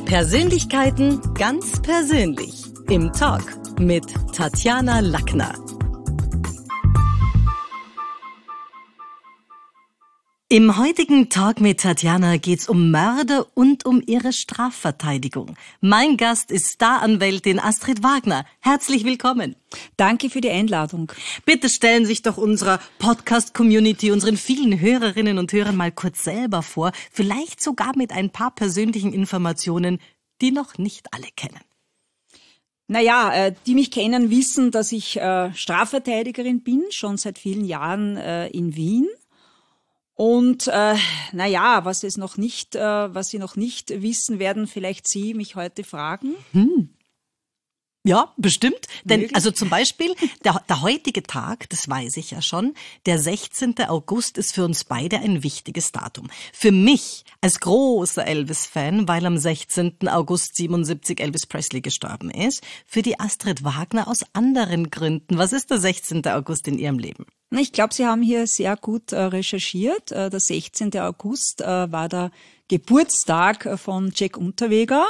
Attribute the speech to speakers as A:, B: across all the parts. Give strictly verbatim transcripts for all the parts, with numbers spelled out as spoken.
A: Persönlichkeiten ganz persönlich im Talk mit Tatjana Lackner. Im heutigen Talk mit Tatjana geht's um Mörder und um ihre Strafverteidigung. Mein Gast ist Staranwältin Astrid Wagner. Herzlich willkommen.
B: Danke für die Einladung.
A: Bitte stellen Sie sich doch unserer Podcast-Community, unseren vielen Hörerinnen und Hörern mal kurz selber vor. Vielleicht sogar mit ein paar persönlichen Informationen, die noch nicht alle kennen.
B: Naja, äh, die mich kennen, wissen, dass ich äh, Strafverteidigerin bin, schon seit vielen Jahren äh, in Wien. Und äh, naja, was es noch nicht, äh, was Sie noch nicht wissen, werden vielleicht Sie mich heute fragen.
A: Hm. Ja, bestimmt. Denn
B: Möglich.
A: also zum Beispiel der, der heutige Tag, das weiß ich ja schon, der sechzehnten August ist für uns beide ein wichtiges Datum. Für mich als großer Elvis-Fan, weil am sechzehnten August siebenundsiebzig Elvis Presley gestorben ist. Für die Astrid Wagner aus anderen Gründen. Was ist der sechzehnten August in Ihrem Leben?
B: Ich glaube, Sie haben hier sehr gut äh, recherchiert. Äh, der sechzehnten August äh, war der Geburtstag äh, von Jack Unterweger.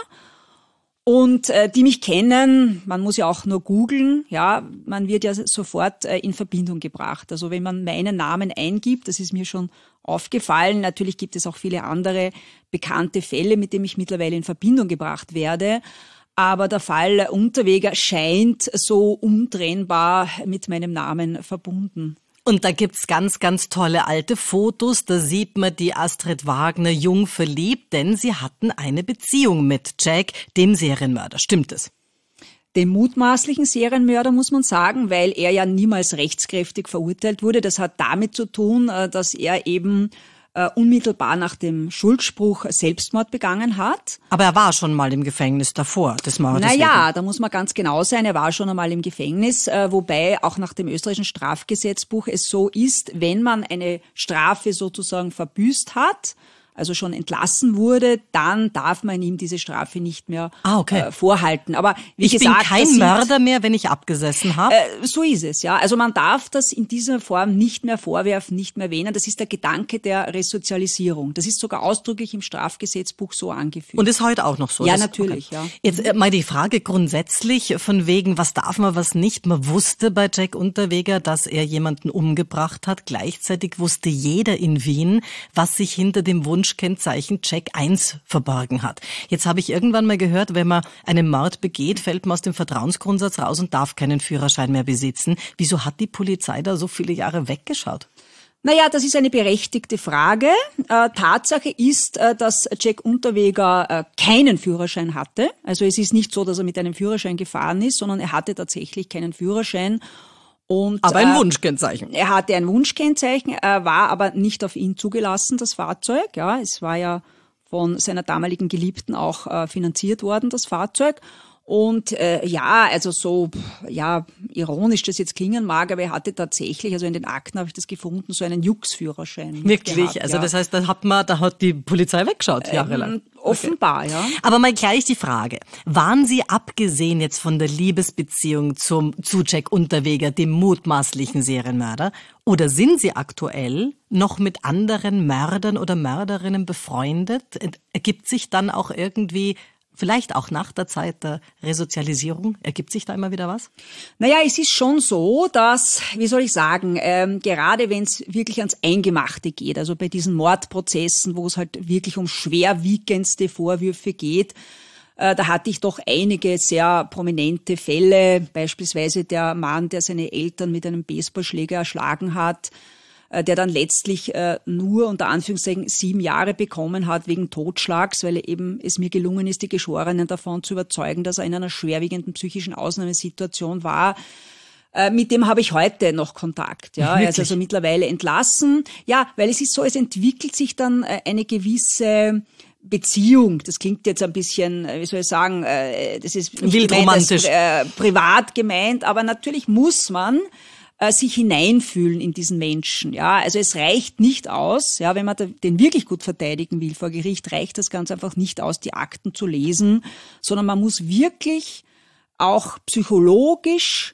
B: Und äh, die mich kennen, man muss ja auch nur googeln, ja, man wird ja sofort äh, in Verbindung gebracht. Also wenn man meinen Namen eingibt, das ist mir schon aufgefallen, natürlich gibt es auch viele andere bekannte Fälle, mit denen ich mittlerweile in Verbindung gebracht werde. Aber der Fall Unterweger scheint so untrennbar mit meinem Namen verbunden.
A: Und da gibt's ganz, ganz tolle alte Fotos. Da sieht man die Astrid Wagner jung verliebt, denn sie hatten eine Beziehung mit Jack, dem Serienmörder. Stimmt es?
B: Dem mutmaßlichen Serienmörder muss man sagen, weil er ja niemals rechtskräftig verurteilt wurde. Das hat damit zu tun, dass er eben Uh, unmittelbar nach dem Schuldspruch Selbstmord begangen hat.
A: Aber er war schon mal im Gefängnis davor, des Mordes.
B: Naja,
A: wegen.
B: Da muss man ganz genau sein, er war schon einmal im Gefängnis, uh, wobei auch nach dem österreichischen Strafgesetzbuch es so ist, wenn man eine Strafe sozusagen verbüßt hat, also schon entlassen wurde, dann darf man ihm diese Strafe nicht mehr
A: ah, okay.
B: äh, vorhalten. Aber wie
A: ich
B: gesagt,
A: bin kein
B: sind,
A: Mörder mehr, wenn ich abgesessen habe.
B: Äh, so ist es, ja. Also man darf das in dieser Form nicht mehr vorwerfen, nicht mehr erwähnen. Das ist der Gedanke der Resozialisierung. Das ist sogar ausdrücklich im Strafgesetzbuch so angeführt.
A: Und ist heute auch noch so?
B: Ja,
A: das,
B: natürlich,
A: okay.
B: ja.
A: Jetzt äh, mal die Frage grundsätzlich von wegen, was darf man, was nicht. Man wusste bei Jack Unterweger, dass er jemanden umgebracht hat. Gleichzeitig wusste jeder in Wien, was sich hinter dem Wunschkennzeichen Jack eins verborgen hat. Jetzt habe ich irgendwann mal gehört, wenn man einen Mord begeht, fällt man aus dem Vertrauensgrundsatz raus und darf keinen Führerschein mehr besitzen. Wieso hat die Polizei da so viele Jahre weggeschaut?
B: Naja, das ist eine berechtigte Frage. Äh, Tatsache ist, äh, dass Jack Unterweger äh, keinen Führerschein hatte. Also es ist nicht so, dass er mit einem Führerschein gefahren ist, sondern er hatte tatsächlich keinen Führerschein. Und,
A: aber ein
B: äh,
A: Wunschkennzeichen.
B: Er hatte ein Wunschkennzeichen, äh, war aber nicht auf ihn zugelassen, das Fahrzeug. Ja, es war ja von seiner damaligen Geliebten auch äh, finanziert worden, das Fahrzeug. Und äh, ja, also so, ja, ironisch das jetzt klingen mag, aber er hatte tatsächlich, also in den Akten habe ich das gefunden, so einen Jux-Führerschein.
A: Wirklich?
B: Gehabt,
A: also
B: ja.
A: Das heißt, da hat man, da hat die Polizei weggeschaut, jahrelang.
B: Ähm, offenbar,
A: okay.
B: ja.
A: Aber mal gleich die Frage. Waren Sie, abgesehen jetzt von der Liebesbeziehung zum, zu Jack Unterweger, dem mutmaßlichen Serienmörder, oder sind Sie aktuell noch mit anderen Mördern oder Mörderinnen befreundet? Ergibt sich dann auch irgendwie, vielleicht auch nach der Zeit der Resozialisierung, ergibt sich da immer wieder was?
B: Naja, es ist schon so, dass, wie soll ich sagen, ähm, gerade wenn es wirklich ans Eingemachte geht, also bei diesen Mordprozessen, wo es halt wirklich um schwerwiegendste Vorwürfe geht, äh, da hatte ich doch einige sehr prominente Fälle, beispielsweise der Mann, der seine Eltern mit einem Baseballschläger erschlagen hat, der dann letztlich äh, nur unter Anführungszeichen sieben Jahre bekommen hat wegen Totschlags, weil eben es mir gelungen ist, die Geschworenen davon zu überzeugen, dass er in einer schwerwiegenden psychischen Ausnahmesituation war. Äh, mit dem habe ich heute noch Kontakt. Ja, er ist also mittlerweile entlassen. Ja, weil es ist so, es entwickelt sich dann äh, eine gewisse Beziehung. Das klingt jetzt ein bisschen, wie soll ich sagen, äh, das ist nicht
A: wild
B: gemeint,
A: romantisch,
B: das, äh, privat gemeint, aber natürlich muss man sich hineinfühlen in diesen Menschen. Ja, also es reicht nicht aus, ja, wenn man den wirklich gut verteidigen will vor Gericht, reicht das ganz einfach nicht aus, die Akten zu lesen, sondern man muss wirklich auch psychologisch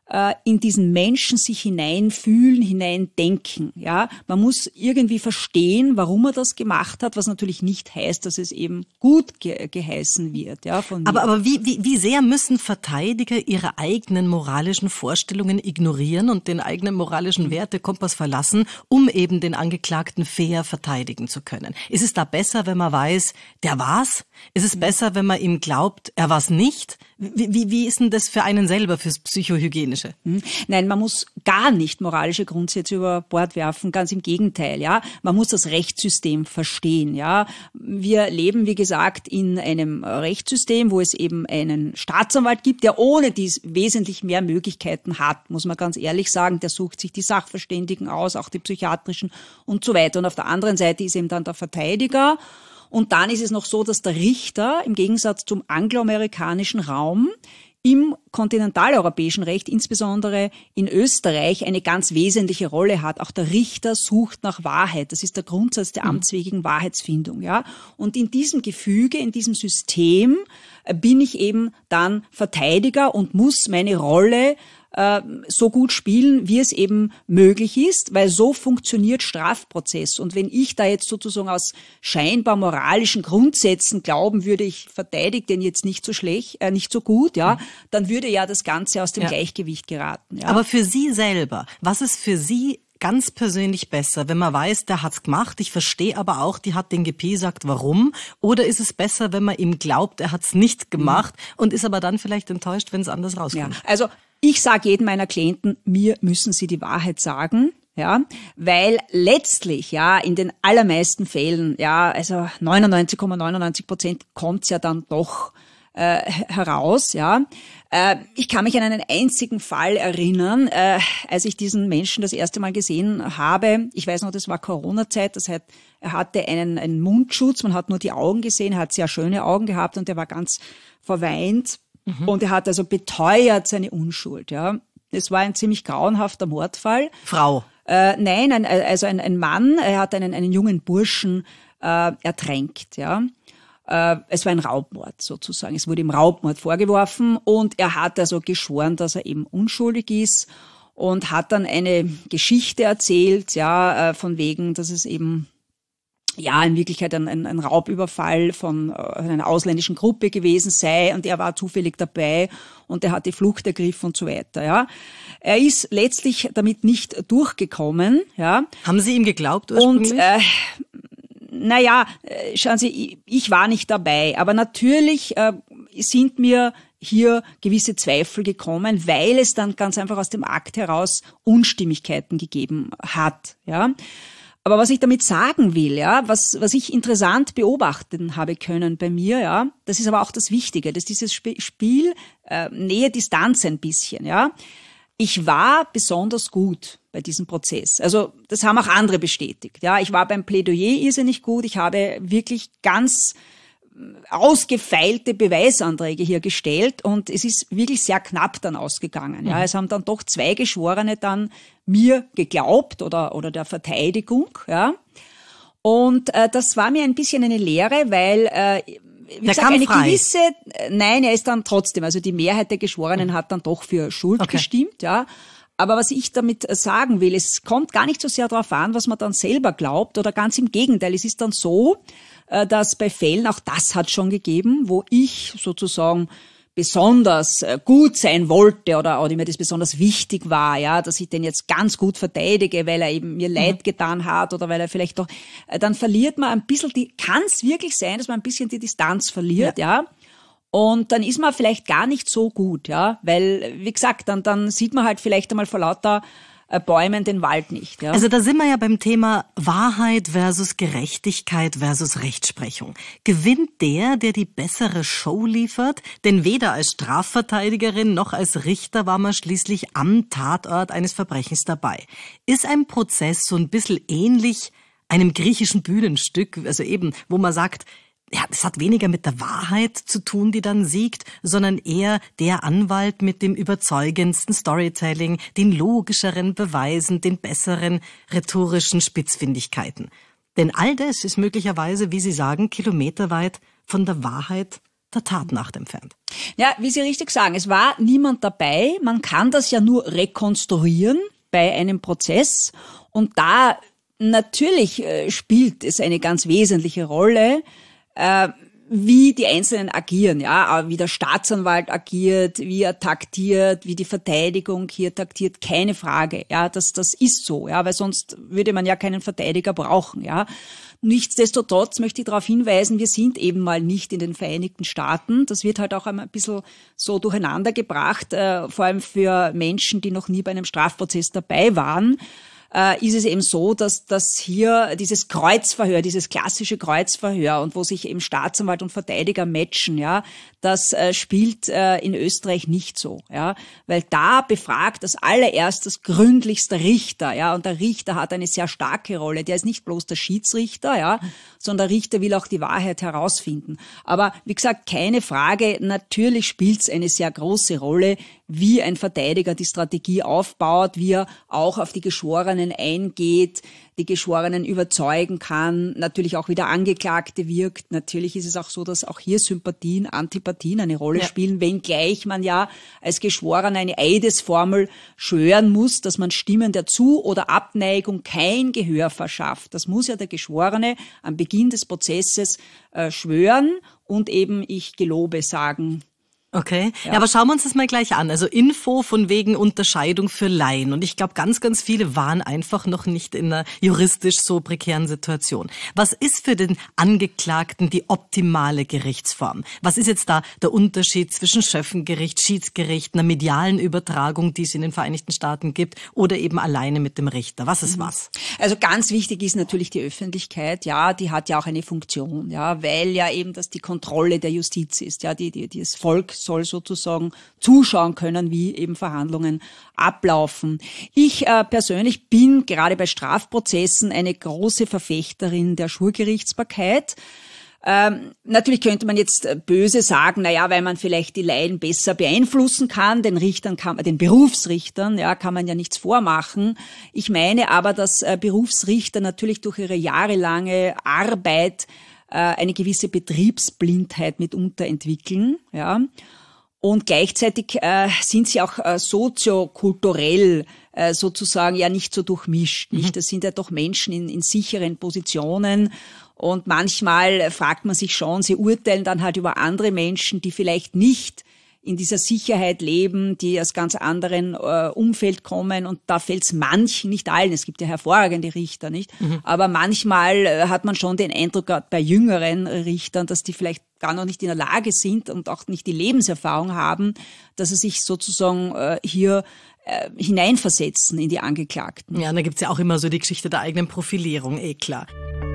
B: in diesen Menschen sich hineinfühlen, hineindenken. Ja, man muss irgendwie verstehen, warum er das gemacht hat, was natürlich nicht heißt, dass es eben gut ge- geheißen wird. Ja, von mir.
A: Aber, aber wie, wie, wie sehr müssen Verteidiger ihre eigenen moralischen Vorstellungen ignorieren und den eigenen moralischen Wertekompass verlassen, um eben den Angeklagten fair verteidigen zu können? Ist es da besser, wenn man weiß, der war's? Ist es besser, wenn man ihm glaubt, er war's nicht? Wie, wie, wie ist denn das für einen selber, fürs Psychohygienische?
B: Nein, man muss gar nicht moralische Grundsätze über Bord werfen, ganz im Gegenteil, ja. Man muss das Rechtssystem verstehen, ja. Wir leben, wie gesagt, in einem Rechtssystem, wo es eben einen Staatsanwalt gibt, der ohne dies wesentlich mehr Möglichkeiten hat, muss man ganz ehrlich sagen. Der sucht sich die Sachverständigen aus, auch die psychiatrischen und so weiter. Und auf der anderen Seite ist eben dann der Verteidiger. Und dann ist es noch so, dass der Richter im Gegensatz zum angloamerikanischen Raum im kontinentaleuropäischen Recht, insbesondere in Österreich, eine ganz wesentliche Rolle hat. Auch der Richter sucht nach Wahrheit. Das ist der Grundsatz der amtswidrigen Wahrheitsfindung, ja. Und in diesem Gefüge, in diesem System bin ich eben dann Verteidiger und muss meine Rolle so gut spielen, wie es eben möglich ist, weil so funktioniert Strafprozess. Und wenn ich da jetzt sozusagen aus scheinbar moralischen Grundsätzen glauben würde, ich verteidige den jetzt nicht so schlecht, äh, nicht so gut, ja, dann würde ja das Ganze aus dem ja. Gleichgewicht geraten. Ja.
A: Aber für Sie selber, was ist für Sie ganz persönlich besser, wenn man weiß, der hat's gemacht, ich verstehe aber auch, die hat den gepiesackt, warum? Oder ist es besser, wenn man ihm glaubt, er hat's nicht gemacht mhm. und ist aber dann vielleicht enttäuscht, wenn es anders rauskommt?
B: Ja. Also ich sage jedem meiner Klienten, mir müssen sie die Wahrheit sagen, ja, weil letztlich, ja, in den allermeisten Fällen, ja, also neunundneunzig Komma neunundneunzig Prozent kommt's ja dann doch äh, heraus, ja. Äh, ich kann mich an einen einzigen Fall erinnern, äh, als ich diesen Menschen das erste Mal gesehen habe. Ich weiß noch, das war Corona-Zeit, das heißt, er hatte einen, einen Mundschutz, man hat nur die Augen gesehen, er hat sehr schöne Augen gehabt und er war ganz verweint. Mhm. Und er hat also beteuert seine Unschuld, ja. Es war ein ziemlich grauenhafter Mordfall.
A: Frau?
B: Äh, nein, ein, also ein, ein Mann, er hat einen, einen jungen Burschen äh, ertränkt, ja. Äh, es war ein Raubmord sozusagen. Es wurde ihm Raubmord vorgeworfen und er hat also geschworen, dass er eben unschuldig ist und hat dann eine Geschichte erzählt, ja, äh, von wegen, dass es eben ja, in Wirklichkeit ein, ein, ein Raubüberfall von äh, einer ausländischen Gruppe gewesen sei und er war zufällig dabei und er hat die Flucht ergriffen und so weiter, ja. Er ist letztlich damit nicht durchgekommen, ja.
A: Haben Sie ihm geglaubt ursprünglich?
B: Und, äh, naja, schauen Sie, ich war nicht dabei, aber natürlich äh, sind mir hier gewisse Zweifel gekommen, weil es dann ganz einfach aus dem Akt heraus Unstimmigkeiten gegeben hat, ja. Aber was ich damit sagen will, ja, was, was ich interessant beobachten habe können bei mir, ja, das ist aber auch das Wichtige, dass dieses Sp- Spiel äh, Nähe-Distanz ein bisschen, ja. Ich war besonders gut bei diesem Prozess. Also das haben auch andere bestätigt, ja. Ich war beim Plädoyer irrsinnig gut. Ich habe wirklich ganz ausgefeilte Beweisanträge hier gestellt und es ist wirklich sehr knapp dann ausgegangen. Ja, es haben dann doch zwei Geschworene dann mir geglaubt oder oder der Verteidigung. Ja, und äh, das war mir ein bisschen eine Lehre, weil äh, wie gesagt, eine frei. gewisse, nein, er ist dann trotzdem, also die Mehrheit der Geschworenen hat dann doch für Schuld okay. gestimmt. Ja. Aber was ich damit sagen will, es kommt gar nicht so sehr darauf an, was man dann selber glaubt oder ganz im Gegenteil. Es ist dann so, dass bei Fällen, auch das hat schon gegeben, wo ich sozusagen besonders gut sein wollte oder, oder mir das besonders wichtig war, ja, dass ich den jetzt ganz gut verteidige, weil er eben mir leid getan hat oder weil er vielleicht doch, dann verliert man ein bisschen die, kann es wirklich sein, dass man ein bisschen die Distanz verliert, ja. ja. Und dann ist man vielleicht gar nicht so gut, ja, weil, wie gesagt, dann, dann sieht man halt vielleicht einmal vor lauter Bäumen den Wald nicht, ja.
A: Also da sind wir ja beim Thema Wahrheit versus Gerechtigkeit versus Rechtsprechung. Gewinnt der, der die bessere Show liefert? Denn weder als Strafverteidigerin noch als Richter war man schließlich am Tatort eines Verbrechens dabei. Ist ein Prozess so ein bisschen ähnlich einem griechischen Bühnenstück, also eben, wo man sagt, ja, es hat weniger mit der Wahrheit zu tun, die dann siegt, sondern eher der Anwalt mit dem überzeugendsten Storytelling, den logischeren Beweisen, den besseren rhetorischen Spitzfindigkeiten. Denn all das ist möglicherweise, wie Sie sagen, kilometerweit von der Wahrheit der Tatnacht entfernt.
B: Ja, wie Sie richtig sagen, es war niemand dabei. Man kann das ja nur rekonstruieren bei einem Prozess. Und da natürlich äh, spielt es eine ganz wesentliche Rolle, äh, wie die Einzelnen agieren, ja, wie der Staatsanwalt agiert, wie er taktiert, wie die Verteidigung hier taktiert, keine Frage, ja, das, das ist so, ja, weil sonst würde man ja keinen Verteidiger brauchen, ja. Nichtsdestotrotz möchte ich darauf hinweisen, wir sind eben mal nicht in den Vereinigten Staaten. Das wird halt auch ein bisschen so durcheinander gebracht, äh, vor allem für Menschen, die noch nie bei einem Strafprozess dabei waren. Äh, ist es eben so, dass, dass hier dieses Kreuzverhör, dieses klassische Kreuzverhör und wo sich eben Staatsanwalt und Verteidiger matchen, ja, das äh, spielt äh, in Österreich nicht so, ja, weil da befragt das allererstes gründlichster Richter, ja, und der Richter hat eine sehr starke Rolle. Der ist nicht bloß der Schiedsrichter, ja, sondern der Richter will auch die Wahrheit herausfinden. Aber wie gesagt, keine Frage, natürlich spielt es eine sehr große Rolle, wie ein Verteidiger die Strategie aufbaut, wie er auch auf die Geschworenen eingeht, die Geschworenen überzeugen kann, natürlich auch wie der Angeklagte wirkt. Natürlich ist es auch so, dass auch hier Sympathien, Antipathien eine Rolle ja. spielen, wenngleich man ja als Geschworener eine Eidesformel schwören muss, dass man Stimmen der Zu- oder Abneigung kein Gehör verschafft. Das muss ja der Geschworene am Beginn des Prozesses äh, schwören und eben ich gelobe sagen.
A: Okay, ja. ja, aber schauen wir uns das mal gleich an. Also Info von wegen Unterscheidung für Laien. Und ich glaube, ganz, ganz viele waren einfach noch nicht in einer juristisch so prekären Situation. Was ist für den Angeklagten die optimale Gerichtsform? Was ist jetzt da der Unterschied zwischen Schöffengericht, Schiedsgericht, einer medialen Übertragung, die es in den Vereinigten Staaten gibt, oder eben alleine mit dem Richter? Was ist was?
B: Also ganz wichtig ist natürlich die Öffentlichkeit. Ja, die hat ja auch eine Funktion. Ja, weil ja eben das die Kontrolle der Justiz ist. Ja, die, die, die das Volk soll sozusagen zuschauen können, wie eben Verhandlungen ablaufen. Ich äh, persönlich bin gerade bei Strafprozessen eine große Verfechterin der Schwurgerichtsbarkeit. Ähm, natürlich könnte man jetzt böse sagen, na ja, weil man vielleicht die Laien besser beeinflussen kann, den Richtern kann, den Berufsrichtern, ja, kann man ja nichts vormachen. Ich meine aber, dass äh, Berufsrichter natürlich durch ihre jahrelange Arbeit eine gewisse Betriebsblindheit mitunter entwickeln, ja. Und gleichzeitig äh, sind sie auch äh, soziokulturell äh, sozusagen ja nicht so durchmischt, nicht? Mhm. Das sind ja doch Menschen in, in sicheren Positionen. Und manchmal fragt man sich schon, sie urteilen dann halt über andere Menschen, die vielleicht nicht in dieser Sicherheit leben, die aus ganz anderen äh, Umfeld kommen, und da fällt es manchen, nicht allen, es gibt ja hervorragende Richter, nicht? Mhm. Aber manchmal äh, hat man schon den Eindruck, gerade bei jüngeren Richtern, dass die vielleicht gar noch nicht in der Lage sind und auch nicht die Lebenserfahrung haben, dass sie sich sozusagen äh, hier äh, hineinversetzen in die Angeklagten.
A: Ja, und da gibt's ja auch immer so die Geschichte der eigenen Profilierung, eh klar.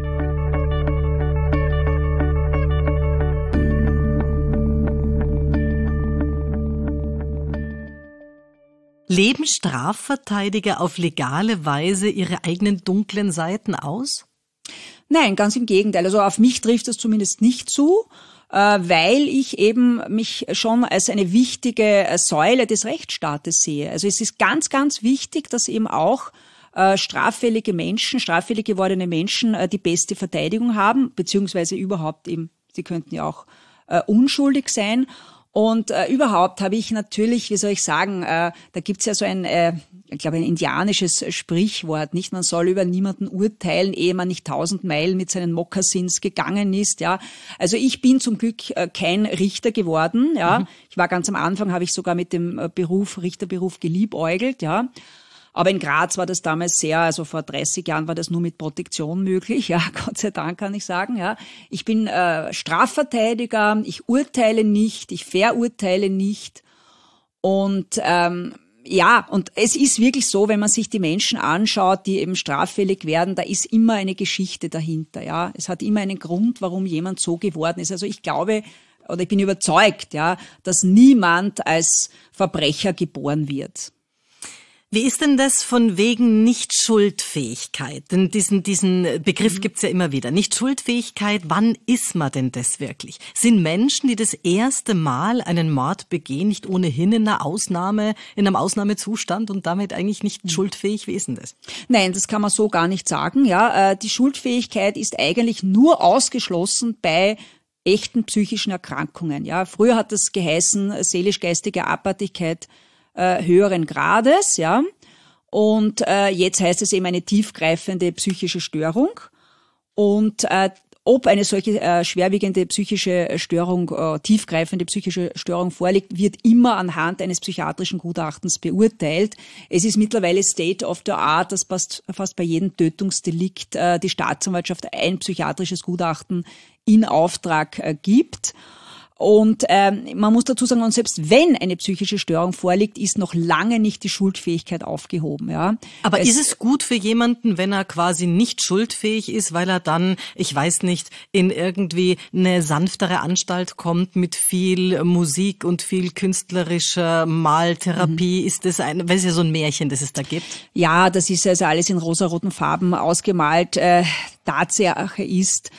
A: Leben Strafverteidiger auf legale Weise ihre eigenen dunklen Seiten aus?
B: Nein, ganz im Gegenteil. Also auf mich trifft das zumindest nicht zu, weil ich eben mich schon als eine wichtige Säule des Rechtsstaates sehe. Also es ist ganz, ganz wichtig, dass eben auch straffällige Menschen, straffällig gewordene Menschen die beste Verteidigung haben, beziehungsweise überhaupt eben, sie könnten ja auch unschuldig sein. Und äh, überhaupt habe ich natürlich, wie soll ich sagen, äh, da gibt's ja so ein, äh, ich glaube, ein indianisches Sprichwort, nicht? Man soll über niemanden urteilen, ehe man nicht tausend Meilen mit seinen Mokassins gegangen ist, ja. Also ich bin zum Glück äh, kein Richter geworden, ja. Mhm. Ich war ganz am Anfang, habe ich sogar mit dem Beruf, Richterberuf geliebäugelt, ja. Aber in Graz war das damals sehr, also vor dreißig Jahren war das nur mit Protektion möglich, ja, Gott sei Dank kann ich sagen, ja. Ich bin äh, Strafverteidiger, ich urteile nicht, ich verurteile nicht und ähm, ja, und es ist wirklich so, wenn man sich die Menschen anschaut, die eben straffällig werden, da ist immer eine Geschichte dahinter, ja. Es hat immer einen Grund, warum jemand so geworden ist. Also ich glaube, oder ich bin überzeugt, ja, dass niemand als Verbrecher geboren wird.
A: Wie ist denn das von wegen Nicht-Schuldfähigkeit? Denn diesen, diesen Begriff mhm. gibt's ja immer wieder. Nicht-Schuldfähigkeit, wann ist man denn das wirklich? Sind Menschen, die das erste Mal einen Mord begehen, nicht ohnehin in einer Ausnahme, in einem Ausnahmezustand und damit eigentlich nicht mhm. schuldfähig? Wie ist denn das?
B: Nein, das kann man so gar nicht sagen. Ja, die Schuldfähigkeit ist eigentlich nur ausgeschlossen bei echten psychischen Erkrankungen. Ja, früher hat das geheißen seelisch-geistige Abartigkeit äh, höheren Grades, ja. Und äh, jetzt heißt es eben eine tiefgreifende psychische Störung. Und äh, ob eine solche äh, schwerwiegende psychische Störung, äh, tiefgreifende psychische Störung vorliegt, wird immer anhand eines psychiatrischen Gutachtens beurteilt. Es ist mittlerweile State of the Art, dass fast, fast bei jedem Tötungsdelikt äh, die Staatsanwaltschaft ein psychiatrisches Gutachten in Auftrag äh, gibt. Und ähm, man muss dazu sagen, und selbst wenn eine psychische Störung vorliegt, ist noch lange nicht die Schuldfähigkeit aufgehoben. Ja.
A: Aber
B: es,
A: ist es gut für jemanden, wenn er quasi nicht schuldfähig ist, weil er dann, ich weiß nicht, in irgendwie eine sanftere Anstalt kommt mit viel Musik und viel künstlerischer Maltherapie? Mhm. Ist das ein, weil es ja so ein Märchen, das es da gibt?
B: Ja, das ist also alles in rosaroten Farben ausgemalt. Äh, Tatsache ist,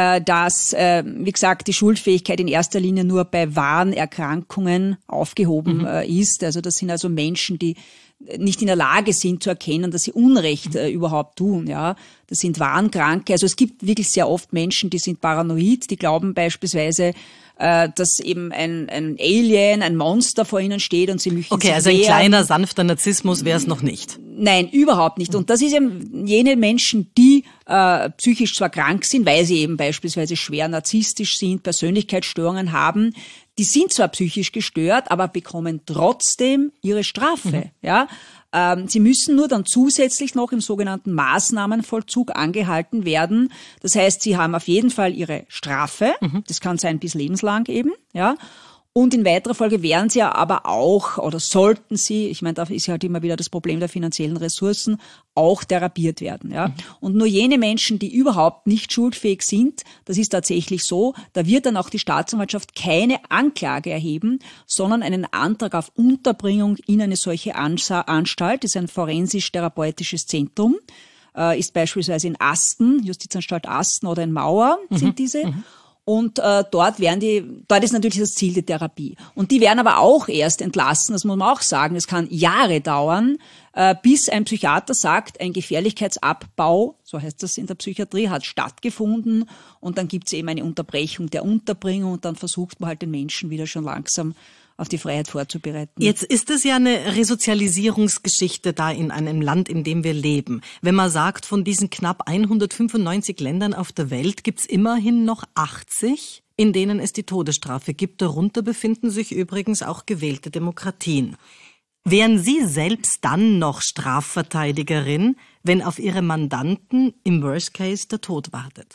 B: dass, wie gesagt, die Schuldfähigkeit in erster Linie nur bei wahren Erkrankungen aufgehoben mhm. ist. Also das sind also Menschen, die nicht in der Lage sind zu erkennen, dass sie Unrecht äh, überhaupt tun. Ja, das sind Wahnkranke. Also es gibt wirklich sehr oft Menschen, die sind paranoid, die glauben beispielsweise, äh, dass eben ein, ein Alien, ein Monster vor ihnen steht und sie möchten
A: okay,
B: sich
A: also ein
B: wehren.
A: kleiner, sanfter Narzissmus wäre es noch nicht.
B: Nein, überhaupt nicht. Und das ist eben jene Menschen, die äh, psychisch zwar krank sind, weil sie eben beispielsweise schwer narzisstisch sind, Persönlichkeitsstörungen haben, die sind zwar psychisch gestört, aber bekommen trotzdem ihre Strafe. Mhm. Ja, ähm, sie müssen nur dann zusätzlich noch im sogenannten Maßnahmenvollzug angehalten werden. Das heißt, sie haben auf jeden Fall ihre Strafe. Mhm. Das kann sein bis lebenslang eben. Ja. Und in weiterer Folge werden sie ja aber auch, oder sollten sie, ich meine, da ist ja halt immer wieder das Problem der finanziellen Ressourcen, auch therapiert werden. Ja. Mhm. Und nur jene Menschen, die überhaupt nicht schuldfähig sind, das ist tatsächlich so, da wird dann auch die Staatsanwaltschaft keine Anklage erheben, sondern einen Antrag auf Unterbringung in eine solche Anstalt, das ist ein forensisch-therapeutisches Zentrum, äh, ist beispielsweise in Asten, Justizanstalt Asten oder in Mauer sind mhm. diese. Mhm. Und äh, dort werden die, dort ist natürlich das Ziel die Therapie. Und die werden aber auch erst entlassen, das muss man auch sagen. Es kann Jahre dauern, äh, bis ein Psychiater sagt, ein Gefährlichkeitsabbau, so heißt das in der Psychiatrie, hat stattgefunden. Und dann gibt es eben eine Unterbrechung der Unterbringung und dann versucht man halt den Menschen wieder schon langsam auf die Freiheit vorzubereiten.
A: Jetzt ist es ja eine Resozialisierungsgeschichte da in einem Land, in dem wir leben. Wenn man sagt, von diesen knapp hundertfünfundneunzig Ländern auf der Welt gibt's immerhin noch achtzig, in denen es die Todesstrafe gibt. Darunter befinden sich übrigens auch gewählte Demokratien. Wären Sie selbst dann noch Strafverteidigerin, wenn auf Ihre Mandanten im Worst Case der Tod wartet?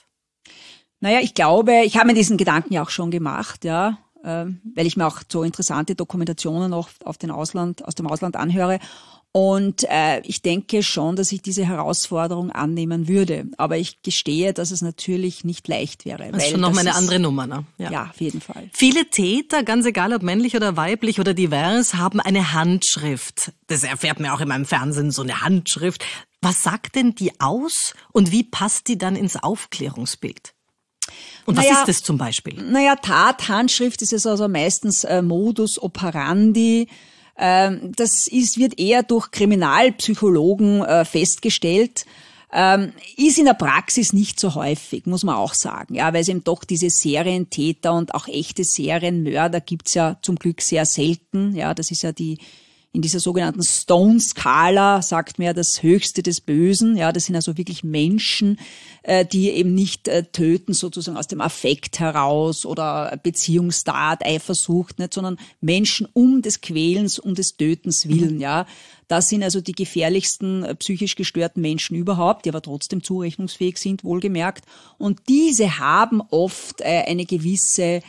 B: Naja, ich glaube, ich habe mir diesen Gedanken ja auch schon gemacht, ja. Weil ich mir auch so interessante Dokumentationen auch auf den Ausland, aus dem Ausland anhöre. Und äh, ich denke schon, dass ich diese Herausforderung annehmen würde. Aber ich gestehe, dass es natürlich nicht leicht wäre.
A: Das ist schon nochmal eine andere Nummer, ne?
B: Ja. ja, auf jeden Fall.
A: Viele Täter, ganz egal ob männlich oder weiblich oder divers, haben eine Handschrift. Das erfährt man auch in meinem Fernsehen, so eine Handschrift. Was sagt denn die aus und wie passt die dann ins Aufklärungsbild? Und was naja, ist das zum Beispiel?
B: Naja, Tat, Handschrift ist es also meistens äh, Modus operandi. Ähm, das ist, wird eher durch Kriminalpsychologen äh, festgestellt. Ähm, ist in der Praxis nicht so häufig, muss man auch sagen. Ja, weil es eben doch diese Serientäter und auch echte Serienmörder gibt's ja zum Glück sehr selten. Ja, das ist ja die in dieser sogenannten Stone-Skala, sagt man ja, das Höchste des Bösen. Ja, das sind also wirklich Menschen, äh, die eben nicht äh, töten sozusagen aus dem Affekt heraus oder Beziehungstat, Eifersucht, nicht, sondern Menschen um des Quälens, um des Tötens willen. Mhm. Ja, das sind also die gefährlichsten äh, psychisch gestörten Menschen überhaupt, die aber trotzdem zurechnungsfähig sind, wohlgemerkt. Und diese haben oft äh, eine gewisse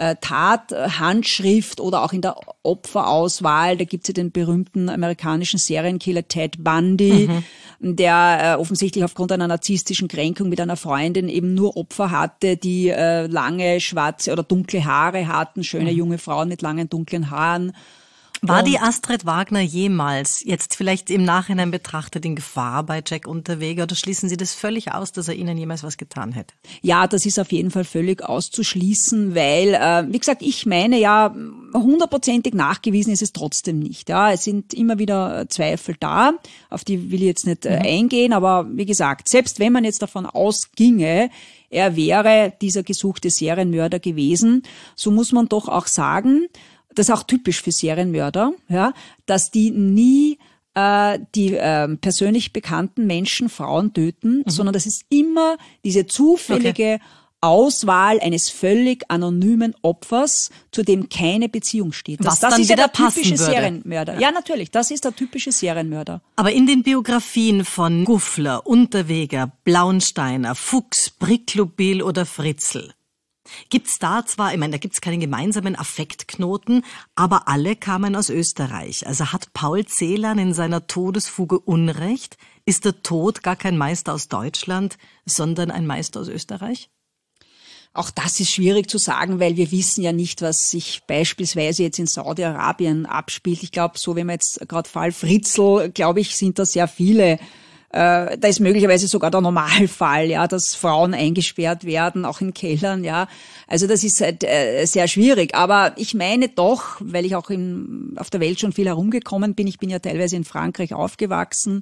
B: Tat, Handschrift oder auch in der Opferauswahl. Da gibt's ja den berühmten amerikanischen Serienkiller Ted Bundy, mhm. der äh, offensichtlich aufgrund einer narzisstischen Kränkung mit einer Freundin eben nur Opfer hatte, die äh, lange schwarze oder dunkle Haare hatten, schöne mhm. junge Frauen mit langen dunklen Haaren.
A: War
B: Und
A: die Astrid Wagner jemals, jetzt vielleicht im Nachhinein betrachtet, in Gefahr bei Jack Unterweger, oder schließen Sie das völlig aus, dass er Ihnen jemals was getan hätte?
B: Ja, das ist auf jeden Fall völlig auszuschließen, weil, äh, wie gesagt, ich meine ja, hundertprozentig nachgewiesen ist es trotzdem nicht. Ja, es sind immer wieder Zweifel da, auf die will ich jetzt nicht äh, eingehen, aber wie gesagt, selbst wenn man jetzt davon ausginge, er wäre dieser gesuchte Serienmörder gewesen, so muss man doch auch sagen, das ist auch typisch für Serienmörder, ja, dass die nie äh, die äh, persönlich bekannten Menschen, Frauen töten, mhm. sondern das ist immer diese zufällige okay. Auswahl eines völlig anonymen Opfers, zu dem keine Beziehung steht. Das,
A: Was
B: das
A: dann
B: ist ja
A: wieder
B: der typische
A: passen würde.
B: Serienmörder. Ja. ja, natürlich, das ist der typische Serienmörder.
A: Aber in den Biografien von Gufler, Unterweger, Blauensteiner, Fuchs, Bricklopil oder Fritzl gibt's da zwar, ich meine, da gibt's keinen gemeinsamen Affektknoten, aber alle kamen aus Österreich. Also hat Paul Celan in seiner Todesfuge Unrecht? Ist der Tod gar kein Meister aus Deutschland, sondern ein Meister aus Österreich?
B: Auch das ist schwierig zu sagen, weil wir wissen ja nicht, was sich beispielsweise jetzt in Saudi-Arabien abspielt. Ich glaube, so wie man jetzt gerade Fall Fritzl, glaube ich, sind da sehr viele. Äh, da ist möglicherweise sogar der Normalfall, ja, dass Frauen eingesperrt werden, auch in Kellern, ja. Also das ist halt, äh, sehr schwierig. Aber ich meine doch, weil ich auch in, auf der Welt schon viel herumgekommen bin, ich bin ja teilweise in Frankreich aufgewachsen,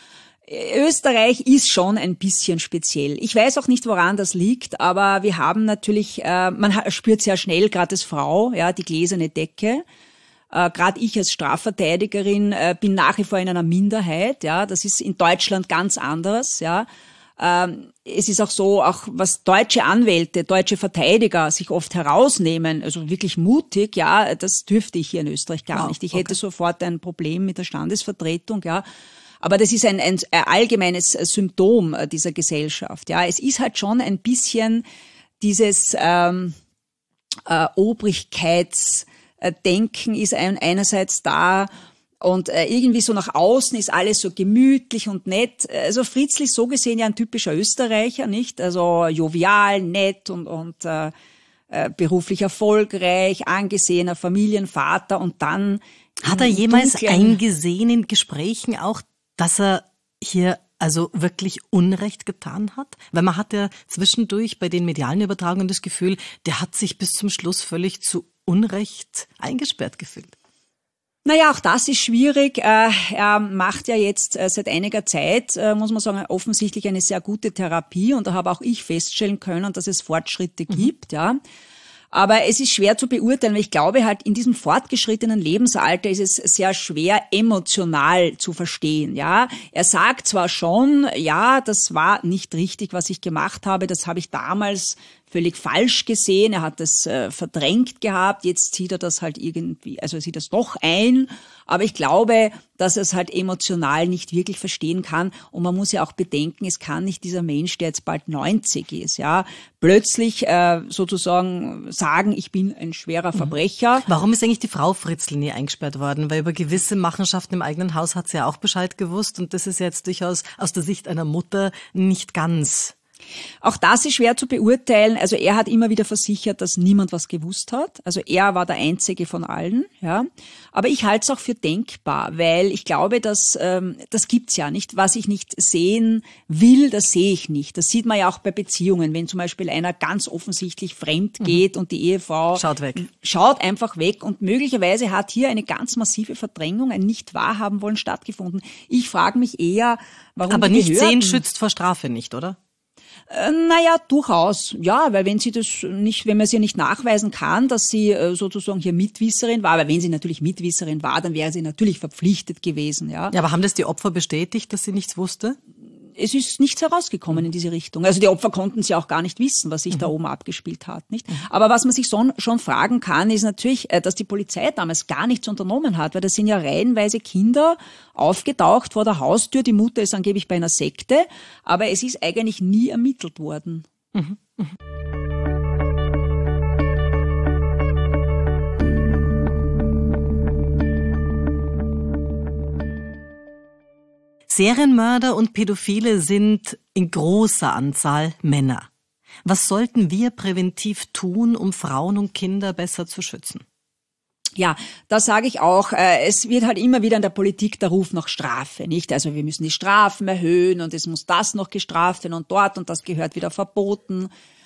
B: Österreich ist schon ein bisschen speziell. Ich weiß auch nicht, woran das liegt, aber wir haben natürlich, äh, man spürt sehr schnell, gerade als Frau, ja, die gläserne Decke. Äh, gerade ich als Strafverteidigerin äh, bin nach wie vor in einer Minderheit. Ja, das ist in Deutschland ganz anders. Ja, ähm, es ist auch so, auch was deutsche Anwälte, deutsche Verteidiger sich oft herausnehmen, also wirklich mutig. Ja, das dürfte ich hier in Österreich gar
A: wow,
B: nicht. Ich
A: okay.
B: hätte sofort ein Problem mit der Standesvertretung. Ja. Aber das ist ein, ein allgemeines Symptom dieser Gesellschaft. Ja, es ist halt schon ein bisschen dieses ähm, äh, Obrigkeitsdenken ist ein, einerseits da und äh, irgendwie so nach außen ist alles so gemütlich und nett. Also Fritzl ist so gesehen ja ein typischer Österreicher, nicht? Also jovial, nett und und äh, äh, beruflich erfolgreich, angesehener Familienvater und dann
A: hat er jemals eingesehen in Gesprächen auch, dass er hier also wirklich Unrecht getan hat? Weil man hat ja zwischendurch bei den medialen Übertragungen das Gefühl, der hat sich bis zum Schluss völlig zu Unrecht eingesperrt gefühlt.
B: Naja, auch das ist schwierig. Er macht ja jetzt seit einiger Zeit, muss man sagen, offensichtlich eine sehr gute Therapie und da habe auch ich feststellen können, dass es Fortschritte mhm. gibt, ja. Aber es ist schwer zu beurteilen, weil ich glaube halt, in diesem fortgeschrittenen Lebensalter ist es sehr schwer, emotional zu verstehen, ja. Er sagt zwar schon, ja, das war nicht richtig, was ich gemacht habe, das habe ich damals völlig falsch gesehen, er hat das äh, verdrängt gehabt, jetzt sieht er das halt irgendwie, also er sieht das doch ein, aber ich glaube, dass er es halt emotional nicht wirklich verstehen kann und man muss ja auch bedenken, es kann nicht dieser Mensch, der jetzt bald neunzig ist, ja, plötzlich äh, sozusagen sagen, ich bin ein schwerer Verbrecher.
A: Warum ist eigentlich die Frau Fritzl nie eingesperrt worden? Weil über gewisse Machenschaften im eigenen Haus hat sie ja auch Bescheid gewusst und das ist jetzt durchaus aus der Sicht einer Mutter nicht ganz.
B: Auch das ist schwer zu beurteilen. Also er hat immer wieder versichert, dass niemand was gewusst hat. Also er war der Einzige von allen. Ja, aber ich halte es auch für denkbar, weil ich glaube, dass ähm, das gibt's ja nicht. Was ich nicht sehen will, das sehe ich nicht. Das sieht man ja auch bei Beziehungen, wenn zum Beispiel einer ganz offensichtlich fremd geht mhm. und die Ehefrau
A: schaut weg,
B: schaut einfach weg und möglicherweise hat hier eine ganz massive Verdrängung, ein Nicht-Wahrhaben wollen stattgefunden. Ich frage mich eher, warum
A: aber
B: die
A: nicht
B: Behörden
A: sehen schützt vor Strafe nicht, oder?
B: Naja, durchaus. Ja, weil wenn sie das nicht, wenn man sie nicht nachweisen kann, dass sie sozusagen hier Mitwisserin war, weil wenn sie natürlich Mitwisserin war, dann wäre sie natürlich verpflichtet gewesen, ja.
A: Ja, aber haben das die Opfer bestätigt, dass sie nichts wusste?
B: Es ist nichts herausgekommen in diese Richtung. Also die Opfer konnten es ja auch gar nicht wissen, was sich mhm. da oben abgespielt hat, nicht? Mhm. Aber was man sich so, schon fragen kann, ist natürlich, dass die Polizei damals gar nichts unternommen hat, weil da sind ja reihenweise Kinder aufgetaucht vor der Haustür. Die Mutter ist angeblich bei einer Sekte, aber es ist eigentlich nie ermittelt worden. Mhm. Mhm.
A: Serienmörder und Pädophile sind in großer Anzahl Männer. Was sollten wir präventiv tun, um Frauen und Kinder besser zu schützen?
B: Ja, da sage ich auch, äh, es wird halt immer wieder in der Politik der Ruf nach Strafe, nicht? Also wir müssen die Strafen erhöhen und es muss das noch gestraft werden und dort und das gehört wieder verboten,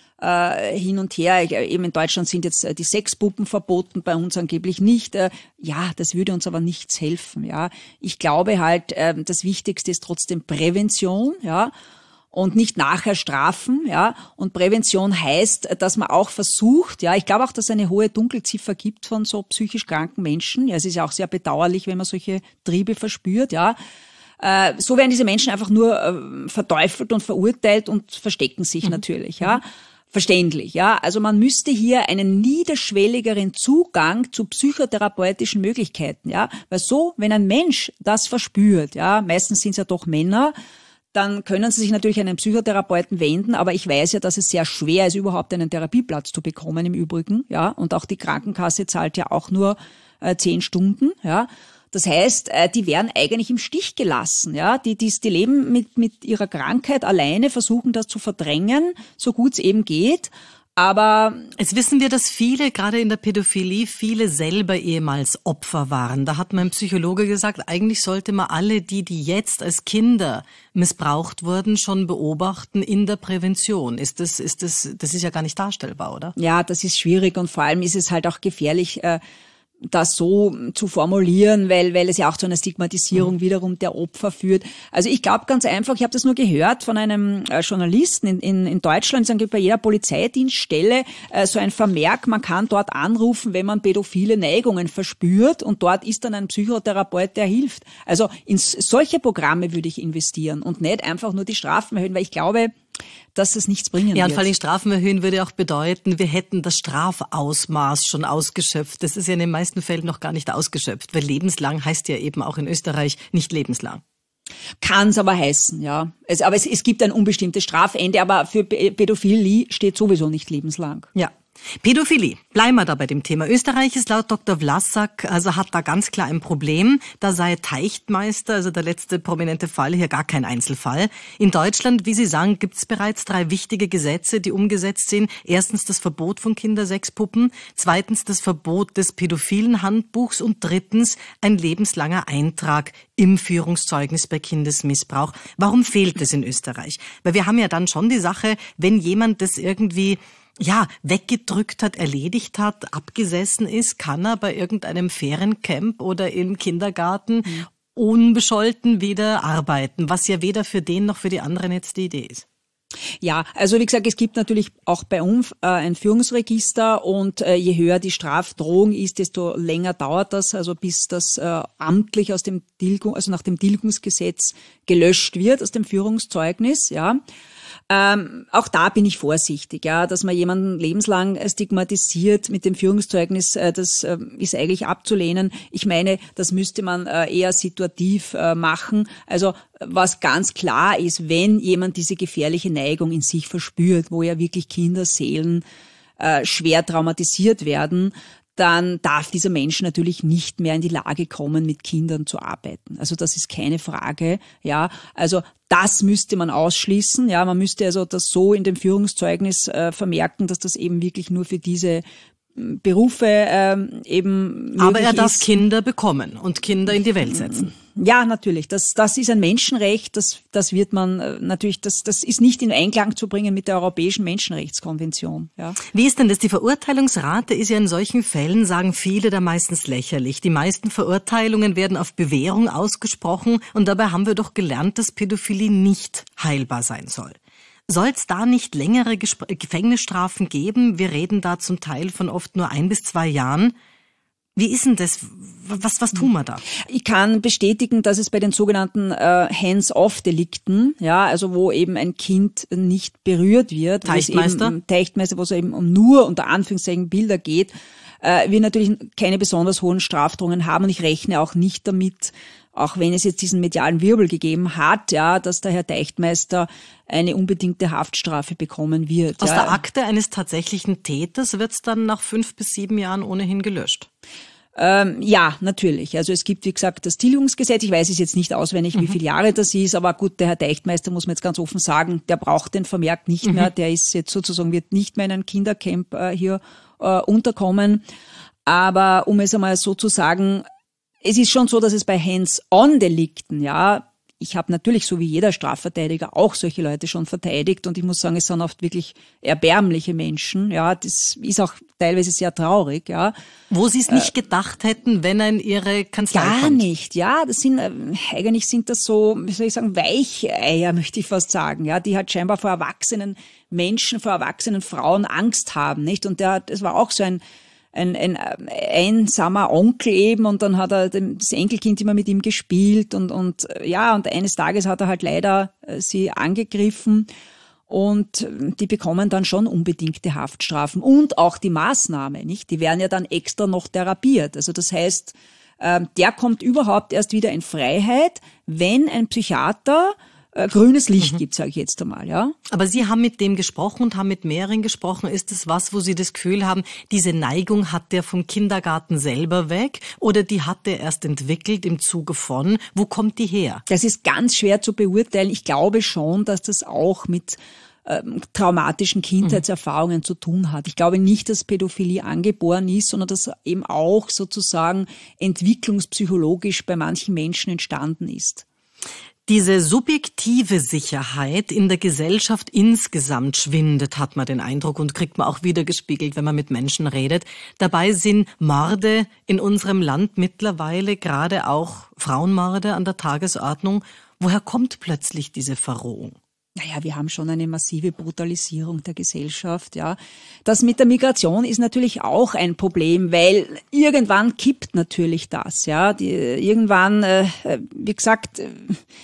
B: äh, hin und her. Ich, eben in Deutschland sind jetzt äh, die Sexpuppen verboten, bei uns angeblich nicht. Äh, ja, das würde uns aber nichts helfen, ja. Ich glaube halt, äh, das Wichtigste ist trotzdem Prävention, ja. Und nicht nachher strafen, ja. Und Prävention heißt, dass man auch versucht, ja, ich glaube auch, dass es eine hohe Dunkelziffer gibt von so psychisch kranken Menschen. Ja, es ist ja auch sehr bedauerlich, wenn man solche Triebe verspürt, ja. Äh, so werden diese Menschen einfach nur äh, verteufelt und verurteilt und verstecken sich mhm. natürlich, ja. Verständlich, ja. Also man müsste hier einen niederschwelligeren Zugang zu psychotherapeutischen Möglichkeiten, ja. Weil so, wenn ein Mensch das verspürt, ja, meistens sind es ja doch Männer, dann können Sie sich natürlich an einen Psychotherapeuten wenden, aber ich weiß ja, dass es sehr schwer ist, überhaupt einen Therapieplatz zu bekommen im Übrigen, ja, und auch die Krankenkasse zahlt ja auch nur äh, zehn Stunden, ja. Das heißt, äh, die werden eigentlich im Stich gelassen, ja. Die, die, die leben mit, mit ihrer Krankheit alleine, versuchen das zu verdrängen, so gut es eben geht. Aber
A: jetzt wissen wir, dass viele, gerade in der Pädophilie, viele selber ehemals Opfer waren. Da hat mein Psychologe gesagt, eigentlich sollte man alle die, die jetzt als Kinder missbraucht wurden, schon beobachten in der Prävention. Ist das, ist das, das ist ja gar nicht darstellbar, oder?
B: Ja, das ist schwierig und vor allem ist es halt auch gefährlich, äh, das so zu formulieren, weil weil es ja auch zu einer Stigmatisierung mhm. wiederum der Opfer führt. Also ich glaube ganz einfach, ich habe das nur gehört von einem äh, Journalisten in, in, in Deutschland, es gibt bei jeder Polizeidienststelle äh, so ein Vermerk, man kann dort anrufen, wenn man pädophile Neigungen verspürt und dort ist dann ein Psychotherapeut, der hilft. Also in solche Programme würde ich investieren und nicht einfach nur die Strafen erhöhen, weil ich glaube, dass es nichts bringen wird.
A: Ja, und vor allem Strafen erhöhen würde auch bedeuten, wir hätten das Strafausmaß schon ausgeschöpft. Das ist ja in den meisten Fällen noch gar nicht ausgeschöpft, weil lebenslang heißt ja eben auch in Österreich nicht lebenslang.
B: Kann es aber heißen, ja. Es, aber es, es gibt ein unbestimmtes Strafende, aber für Pädophilie steht sowieso nicht lebenslang.
A: Ja. Pädophilie. Bleiben wir da bei dem Thema. Österreich ist laut Doktor Vlasak, also hat da ganz klar ein Problem. Da sei Teichtmeister, also der letzte prominente Fall, hier gar kein Einzelfall. In Deutschland, wie Sie sagen, gibt es bereits drei wichtige Gesetze, die umgesetzt sind. Erstens das Verbot von Kindersexpuppen, zweitens das Verbot des pädophilen Handbuchs und drittens ein lebenslanger Eintrag im Führungszeugnis bei Kindesmissbrauch. Warum fehlt es in Österreich? Weil wir haben ja dann schon die Sache, wenn jemand das irgendwie ja, weggedrückt hat, erledigt hat, abgesessen ist, kann er bei irgendeinem Feriencamp oder im Kindergarten mhm. unbescholten wieder arbeiten, was ja weder für den noch für die anderen jetzt die Idee ist.
B: Ja, also wie gesagt, es gibt natürlich auch bei uns äh, ein Führungsregister und äh, je höher die Strafdrohung ist, desto länger dauert das, also bis das äh, amtlich aus dem Tilgung, also nach dem Tilgungsgesetz gelöscht wird aus dem Führungszeugnis, ja. Ähm, auch da bin ich vorsichtig, ja, dass man jemanden lebenslang stigmatisiert mit dem Führungszeugnis, äh, das äh, ist eigentlich abzulehnen. Ich meine, das müsste man äh, eher situativ äh, machen. Also was ganz klar ist, wenn jemand diese gefährliche Neigung in sich verspürt, wo ja wirklich Kinderseelen äh, schwer traumatisiert werden, dann darf dieser Mensch natürlich nicht mehr in die Lage kommen, mit Kindern zu arbeiten. Also das ist keine Frage, ja. Also das müsste man ausschließen, ja. Man müsste also das so in dem Führungszeugnis äh, vermerken, dass das eben wirklich nur für diese Berufe ähm, eben möglich
A: Aber er darf
B: ist.
A: Kinder bekommen und Kinder in die Welt setzen.
B: Ja, natürlich. Das, das ist ein Menschenrecht. Das, das wird man äh, natürlich, das, das ist nicht in Einklang zu bringen mit der Europäischen Menschenrechtskonvention. Ja.
A: Wie ist denn das? Die Verurteilungsrate ist ja in solchen Fällen, sagen viele, da meistens lächerlich. Die meisten Verurteilungen werden auf Bewährung ausgesprochen und dabei haben wir doch gelernt, dass Pädophilie nicht heilbar sein soll. Soll es da nicht längere Gespr- Gefängnisstrafen geben? Wir reden da zum Teil von oft nur ein bis zwei Jahren. Wie ist denn das? Was, was tun wir da?
B: Ich kann bestätigen, dass es bei den sogenannten äh, Hands-off-Delikten, ja, also wo eben ein Kind nicht berührt wird,
A: Teichtmeister,
B: wo es eben, Teichtmeister, wo es eben um nur unter Anführungszeichen Bilder geht, äh, wir natürlich keine besonders hohen Strafdrohungen haben und ich rechne auch nicht damit, auch wenn es jetzt diesen medialen Wirbel gegeben hat, ja, dass der Herr Teichtmeister eine unbedingte Haftstrafe bekommen wird.
A: Aus
B: ja.
A: der Akte eines tatsächlichen Täters wird es dann nach fünf bis sieben Jahren ohnehin gelöscht.
B: Ähm, ja, natürlich. Also es gibt, wie gesagt, das Tilgungsgesetz. Ich weiß es jetzt nicht auswendig, mhm. wie viele Jahre das ist, aber gut, der Herr Teichtmeister, muss man jetzt ganz offen sagen, der braucht den Vermerk nicht mhm. mehr. Der ist jetzt sozusagen, wird nicht mehr in ein Kindercamp äh, hier äh, unterkommen. Aber um es einmal so zu sagen, es ist schon so, dass es bei Hands-on-Delikten, ja, ich habe natürlich, so wie jeder Strafverteidiger, auch solche Leute schon verteidigt und ich muss sagen, es sind oft wirklich erbärmliche Menschen, ja, das ist auch teilweise sehr traurig, ja.
A: Wo Sie es nicht äh, gedacht hätten, wenn er in Ihre Kanzlei
B: gar
A: kommt?
B: Gar nicht, ja, das sind, eigentlich sind das so, wie soll ich sagen, Weicheier, möchte ich fast sagen, ja, die halt scheinbar vor erwachsenen Menschen, vor erwachsenen Frauen Angst haben, nicht? Und der, das war auch so ein, Ein, ein einsamer Onkel eben und dann hat er das Enkelkind immer mit ihm gespielt und, und ja, und eines Tages hat er halt leider sie angegriffen und die bekommen dann schon unbedingte Haftstrafen und auch die Maßnahme, nicht? Die werden ja dann extra noch therapiert. Also das heißt, der kommt überhaupt erst wieder in Freiheit, wenn ein Psychiater grünes Licht mhm. gibt, sage ich jetzt einmal, ja.
A: Aber Sie haben mit dem gesprochen und haben mit mehreren gesprochen. Ist das was, wo Sie das Gefühl haben, diese Neigung hat der vom Kindergarten selber weg oder die hat der erst entwickelt im Zuge von? Wo kommt die her?
B: Das ist ganz schwer zu beurteilen. Ich glaube schon, dass das auch mit ähm, traumatischen Kindheitserfahrungen mhm. zu tun hat. Ich glaube nicht, dass Pädophilie angeboren ist, sondern dass eben auch sozusagen entwicklungspsychologisch bei manchen Menschen entstanden ist.
A: Diese subjektive Sicherheit in der Gesellschaft insgesamt schwindet, hat man den Eindruck und kriegt man auch wieder gespiegelt, wenn man mit Menschen redet. Dabei sind Morde in unserem Land mittlerweile, gerade auch Frauenmorde, an der Tagesordnung. Woher kommt plötzlich diese Verrohung?
B: Naja, wir haben schon eine massive Brutalisierung der Gesellschaft, ja. Das mit der Migration ist natürlich auch ein Problem, weil irgendwann kippt natürlich das, ja. Die, irgendwann, äh, wie gesagt, äh,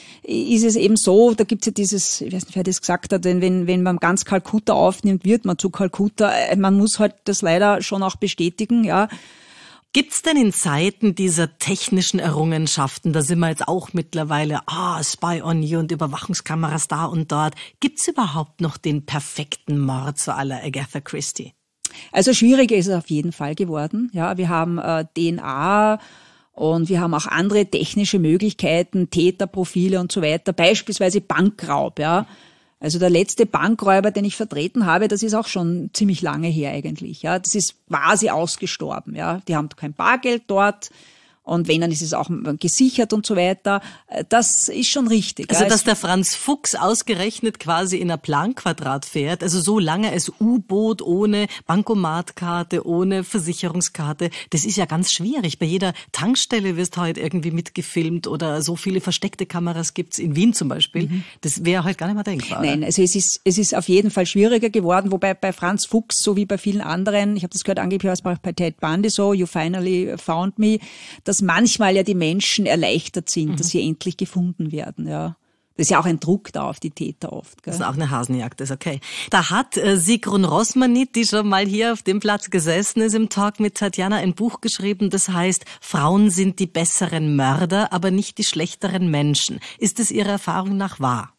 B: ist es eben so, da gibt's ja dieses, ich weiß nicht, wer das gesagt hat, wenn, wenn man ganz Kalkutta aufnimmt, wird man zu Kalkutta. Man muss halt das leider schon auch bestätigen, ja.
A: Gibt's denn in Zeiten dieser technischen Errungenschaften, da sind wir jetzt auch mittlerweile, ah, Spy on You und Überwachungskameras da und dort, gibt's überhaupt noch den perfekten Mord so à la Agatha Christie?
B: Also schwieriger ist es auf jeden Fall geworden. Ja, wir haben äh, D N A und wir haben auch andere technische Möglichkeiten, Täterprofile und so weiter, beispielsweise Bankraub, ja. Also der letzte Bankräuber, den ich vertreten habe, das ist auch schon ziemlich lange her eigentlich. Ja, das ist quasi ausgestorben. Ja, die haben kein Bargeld dort und wenn, dann ist es auch gesichert und so weiter. Das ist schon richtig.
A: Also
B: ja.
A: dass der Franz Fuchs ausgerechnet quasi in ein Planquadrat fährt, also so lange als U-Boot ohne Bankomatkarte, ohne Versicherungskarte, das ist ja ganz schwierig. Bei jeder Tankstelle wirst du halt irgendwie mitgefilmt oder so viele versteckte Kameras gibt's in Wien zum Beispiel. Mhm. Das wäre halt gar nicht mehr denkbar.
B: Nein,
A: oder?
B: also es ist es ist auf jeden Fall schwieriger geworden, wobei bei Franz Fuchs, so wie bei vielen anderen, ich habe das gehört, angeblich auch bei Ted Bundy so, You Finally Found Me, dass manchmal ja die Menschen erleichtert sind, mhm. dass sie endlich gefunden werden, ja. Das ist ja auch ein Druck da auf die Täter oft. Gell?
A: Das ist auch eine Hasenjagd, das ist okay. Da hat äh, Sigrun Rosmanit, die schon mal hier auf dem Platz gesessen ist im Talk mit Tatjana, ein Buch geschrieben, das heißt, Frauen sind die besseren Mörder, aber nicht die schlechteren Menschen. Ist es Ihrer Erfahrung nach wahr?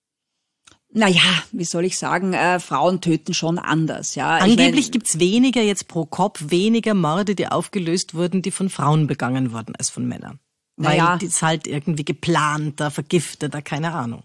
B: Naja, wie soll ich sagen, äh, Frauen töten schon anders. Ja.
A: Angeblich
B: ich mein,
A: gibt's weniger jetzt pro Kopf, weniger Morde, die aufgelöst wurden, die von Frauen begangen wurden als von Männern. Weil naja. das halt irgendwie geplanter, vergifteter, keine Ahnung.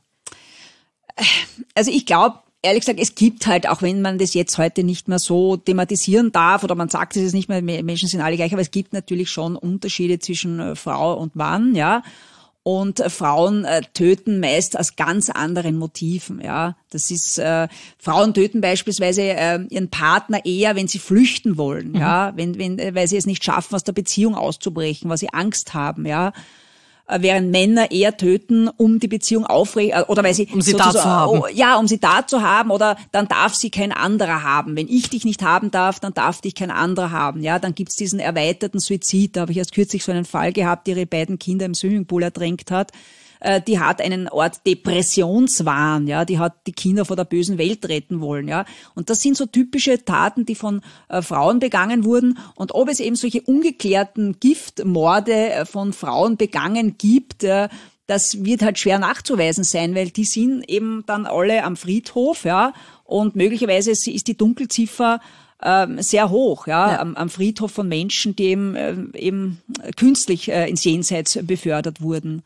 B: Also ich glaube, ehrlich gesagt, es gibt halt, auch wenn man das jetzt heute nicht mehr so thematisieren darf oder man sagt es nicht mehr, Menschen sind alle gleich, aber es gibt natürlich schon Unterschiede zwischen Frau und Mann, ja. Und äh, Frauen äh, töten meist aus ganz anderen Motiven, ja. Das ist, äh, Frauen töten beispielsweise äh, ihren Partner eher, wenn sie flüchten wollen, mhm. ja. Wenn, wenn, äh, weil sie es nicht schaffen, aus der Beziehung auszubrechen, weil sie Angst haben, ja. Während Männer eher töten, um die Beziehung aufrecht, oder weil sie,
A: um sie da zu haben.
B: Ja, um sie da zu haben, oder dann darf sie kein anderer haben. Wenn ich dich nicht haben darf, dann darf dich kein anderer haben. Ja, dann gibt's diesen erweiterten Suizid. Da habe ich erst kürzlich so einen Fall gehabt, die ihre beiden Kinder im Swimmingpool ertränkt hat. Die hat einen Art Depressionswahn, ja, die hat die Kinder vor der bösen Welt retten wollen, ja. Und das sind so typische Taten, die von äh, Frauen begangen wurden. Und ob es eben solche ungeklärten Giftmorde äh, von Frauen begangen gibt, äh, das wird halt schwer nachzuweisen sein, weil die sind eben dann alle am Friedhof, ja. Und möglicherweise ist die Dunkelziffer ähm, sehr hoch, ja, ja. Am, am Friedhof von Menschen, die eben, äh, eben künstlich äh, ins Jenseits befördert wurden.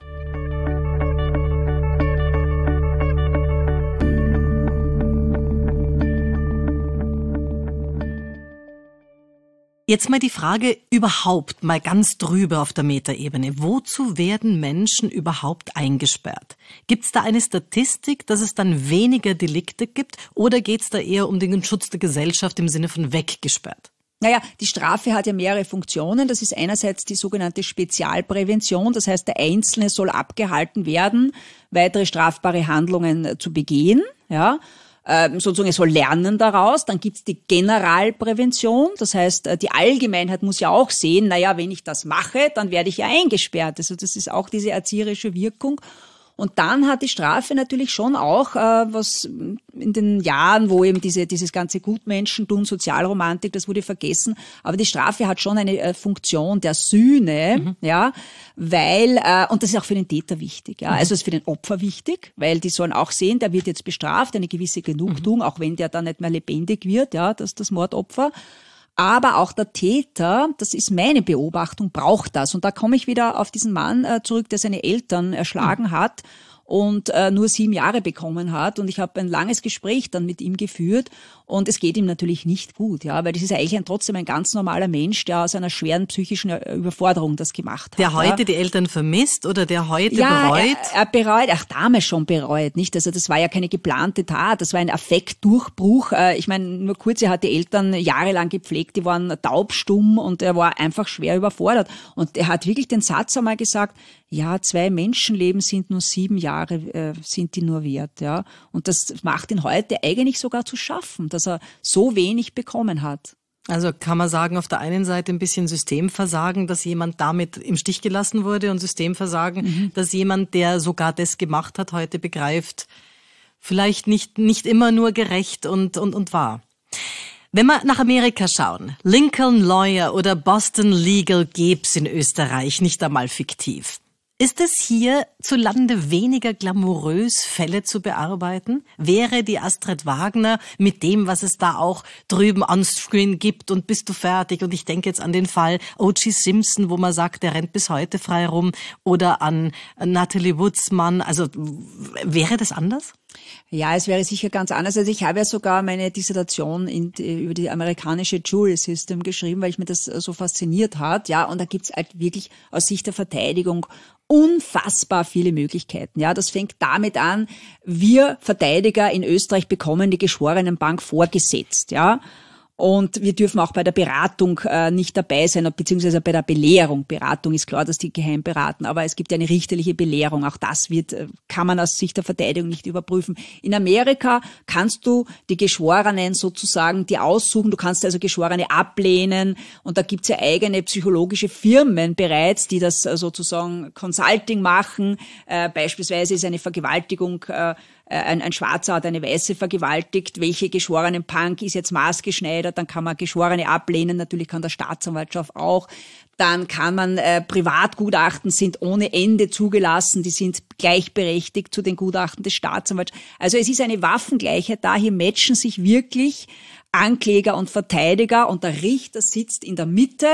A: Jetzt mal die Frage überhaupt, mal ganz drüber auf der Metaebene. Wozu werden Menschen überhaupt eingesperrt? Gibt es da eine Statistik, dass es dann weniger Delikte gibt oder geht es da eher um den Schutz der Gesellschaft im Sinne von weggesperrt?
B: Naja, die Strafe hat ja mehrere Funktionen. Das ist einerseits die sogenannte Spezialprävention. Das heißt, der Einzelne soll abgehalten werden, weitere strafbare Handlungen zu begehen, ja. Ähm, sozusagen, er soll lernen daraus. Dann gibt's die Generalprävention. Das heißt, die Allgemeinheit muss ja auch sehen, naja, wenn ich das mache, dann werde ich ja eingesperrt. Also das ist auch diese erzieherische Wirkung. Und dann hat die Strafe natürlich schon auch, äh, was in den Jahren, wo eben diese, dieses ganze Gutmenschentum, Sozialromantik, das wurde vergessen, aber die Strafe hat schon eine äh, Funktion der Sühne, mhm. ja, weil, äh, und das ist auch für den Täter wichtig, ja, mhm. also ist für den Opfer wichtig, weil die sollen auch sehen, der wird jetzt bestraft, eine gewisse Genugtuung, mhm. auch wenn der dann nicht mehr lebendig wird, ja, das, das Mordopfer. Aber auch der Täter, das ist meine Beobachtung, braucht das. Und da komme ich wieder auf diesen Mann äh, zurück, der seine Eltern erschlagen mhm. hat und äh, nur sieben Jahre bekommen hat. Und ich habe ein langes Gespräch dann mit ihm geführt. Und es geht ihm natürlich nicht gut, ja, weil das ist eigentlich ein, trotzdem ein ganz normaler Mensch, der aus einer schweren psychischen Überforderung das gemacht hat.
A: Der heute
B: ja.
A: die Eltern vermisst oder der heute
B: ja,
A: bereut?
B: Er, er bereut, ach damals schon bereut, nicht? Also das war ja keine geplante Tat, das war ein Affektdurchbruch. Ich meine, nur kurz, er hat die Eltern jahrelang gepflegt, die waren taubstumm und er war einfach schwer überfordert. Und er hat wirklich den Satz einmal gesagt, ja, zwei Menschenleben sind nur sieben Jahre, äh, sind die nur wert, ja. Und das macht ihn heute eigentlich sogar zu schaffen, dass er so wenig bekommen hat.
A: Also kann man sagen, auf der einen Seite ein bisschen Systemversagen, dass jemand damit im Stich gelassen wurde und Systemversagen, mhm. dass jemand, der sogar das gemacht hat, heute begreift, vielleicht nicht, nicht immer nur gerecht und, und, und wahr. Wenn wir nach Amerika schauen, Lincoln Lawyer oder Boston Legal gäb's in Österreich, nicht einmal fiktiv. Ist es hier zu Lande weniger glamourös, Fälle zu bearbeiten? Wäre die Astrid Wagner mit dem, was es da auch drüben on-screen gibt und bist du fertig? Und ich denke jetzt an den Fall O J Simpson, wo man sagt, der rennt bis heute frei rum, oder an Natalie Woods Mann. Also wäre das anders?
B: Ja, es wäre sicher ganz anders. Also ich habe ja sogar meine Dissertation in, über die amerikanische Jury System geschrieben, weil ich mir das so fasziniert hat. Ja, und da gibt's halt wirklich aus Sicht der Verteidigung unfassbar viele Möglichkeiten. Ja, das fängt damit an, wir Verteidiger in Österreich bekommen die Geschworenenbank vorgesetzt. Ja. Und wir dürfen auch bei der Beratung äh, nicht dabei sein, beziehungsweise bei der Belehrung. Beratung ist klar, dass die geheim beraten, aber es gibt ja eine richterliche Belehrung. Auch das wird, kann man aus Sicht der Verteidigung nicht überprüfen. In Amerika kannst du die Geschworenen sozusagen die aussuchen. Du kannst also Geschworene ablehnen. Und da gibt's ja eigene psychologische Firmen bereits, die das sozusagen Consulting machen. Äh, beispielsweise ist eine Vergewaltigung äh, Ein, ein Schwarzer hat eine Weiße vergewaltigt, welche Geschworenenbank ist jetzt maßgeschneidert, dann kann man Geschworene ablehnen, natürlich kann der Staatsanwaltschaft auch. Dann kann man, äh, Privatgutachten sind ohne Ende zugelassen, die sind gleichberechtigt zu den Gutachten des Staatsanwalts. Also es ist eine Waffengleichheit da, hier matchen sich wirklich Ankläger und Verteidiger und der Richter sitzt in der Mitte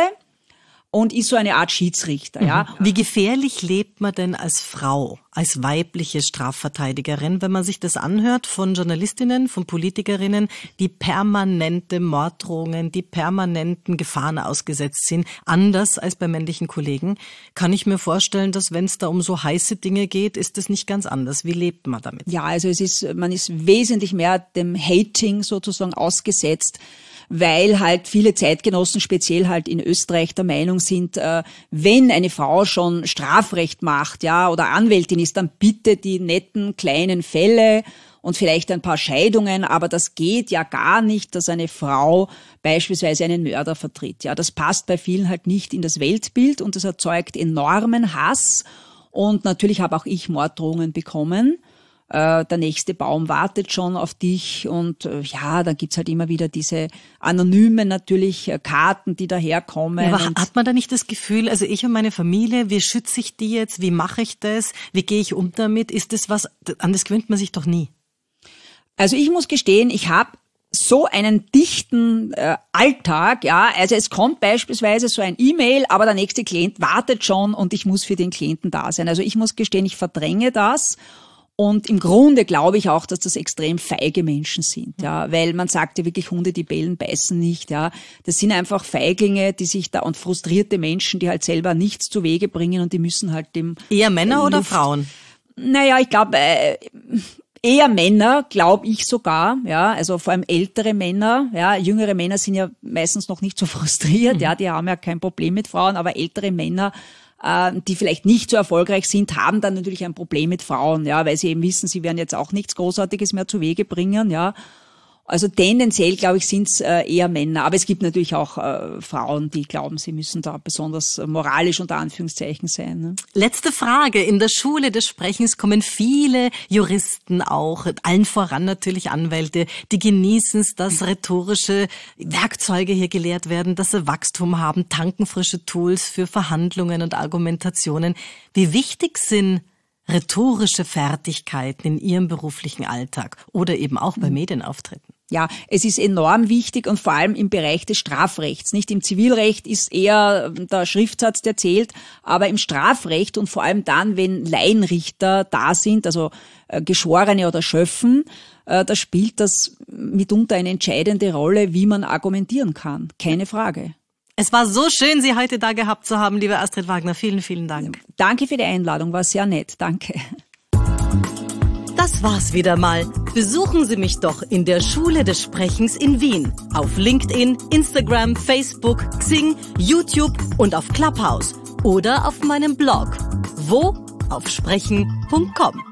B: und ist so eine Art Schiedsrichter, ja.
A: Wie gefährlich lebt man denn als Frau, als weibliche Strafverteidigerin, wenn man sich das anhört von Journalistinnen, von Politikerinnen, die permanente Morddrohungen, die permanenten Gefahren ausgesetzt sind, anders als bei männlichen Kollegen? Kann ich mir vorstellen, dass wenn es da um so heiße Dinge geht, ist das nicht ganz anders. Wie lebt man damit?
B: Ja, also es ist, man ist wesentlich mehr dem Hating sozusagen ausgesetzt, weil halt viele Zeitgenossen, speziell halt in Österreich, der Meinung sind, äh, wenn eine Frau schon Strafrecht macht, ja, oder Anwältin ist, dann bitte die netten kleinen Fälle und vielleicht ein paar Scheidungen, aber das geht ja gar nicht, dass eine Frau beispielsweise einen Mörder vertritt. Ja, das passt bei vielen halt nicht in das Weltbild und das erzeugt enormen Hass. Und natürlich habe auch ich Morddrohungen bekommen. Der nächste Baum wartet schon auf dich und ja, dann gibt's halt immer wieder diese anonymen natürlich Karten, die daherkommen.
A: Ja, aber hat man da nicht das Gefühl, also ich und meine Familie, wie schütze ich die jetzt, wie mache ich das, wie gehe ich um damit, ist das was, an das gewöhnt man sich doch nie?
B: Also ich muss gestehen, ich habe so einen dichten äh, Alltag, ja, also es kommt beispielsweise so ein E-Mail, aber der nächste Klient wartet schon und ich muss für den Klienten da sein. Also ich muss gestehen, ich verdränge das. Und im Grunde glaube ich auch, dass das extrem feige Menschen sind, ja, weil man sagt ja wirklich, Hunde, die bellen, beißen nicht, ja. Das sind einfach Feiglinge, die sich da, und frustrierte Menschen, die halt selber nichts zu Wege bringen und die müssen halt dem...
A: Eher Männer
B: Luft,
A: oder Frauen?
B: Naja, ich glaube, äh, eher Männer, glaube ich sogar, ja, also vor allem ältere Männer, ja, jüngere Männer sind ja meistens noch nicht so frustriert, mhm. ja, die haben ja kein Problem mit Frauen, aber ältere Männer, die vielleicht nicht so erfolgreich sind, haben dann natürlich ein Problem mit Frauen, ja, weil sie eben wissen, sie werden jetzt auch nichts Großartiges mehr zu Wege bringen, ja. Also tendenziell, glaube ich, sind es äh, eher Männer. Aber es gibt natürlich auch äh, Frauen, die glauben, sie müssen da besonders moralisch unter Anführungszeichen sein. Ne?
A: Letzte Frage. In der Schule des Sprechens kommen viele Juristen auch, allen voran natürlich Anwälte, die genießen es, dass rhetorische Werkzeuge hier gelehrt werden, dass sie Wachstum haben, tanken frische Tools für Verhandlungen und Argumentationen. Wie wichtig sind rhetorische Fertigkeiten in Ihrem beruflichen Alltag oder eben auch bei Medienauftritten?
B: Ja, es ist enorm wichtig und vor allem im Bereich des Strafrechts. Nicht im Zivilrecht ist eher der Schriftsatz, der zählt, aber im Strafrecht und vor allem dann, wenn Laienrichter da sind, also äh, Geschworene oder Schöffen, äh, da spielt das mitunter eine entscheidende Rolle, wie man argumentieren kann. Keine Frage.
A: Es war so schön, Sie heute da gehabt zu haben, liebe Astrid Wagner. Vielen, vielen Dank.
B: Danke für die Einladung, war sehr nett. Danke.
A: Das war's wieder mal. Besuchen Sie mich doch in der Schule des Sprechens in Wien. Auf LinkedIn, Instagram, Facebook, Xing, YouTube und auf Clubhouse. Oder auf meinem Blog. Wo? Auf sprechen punkt com.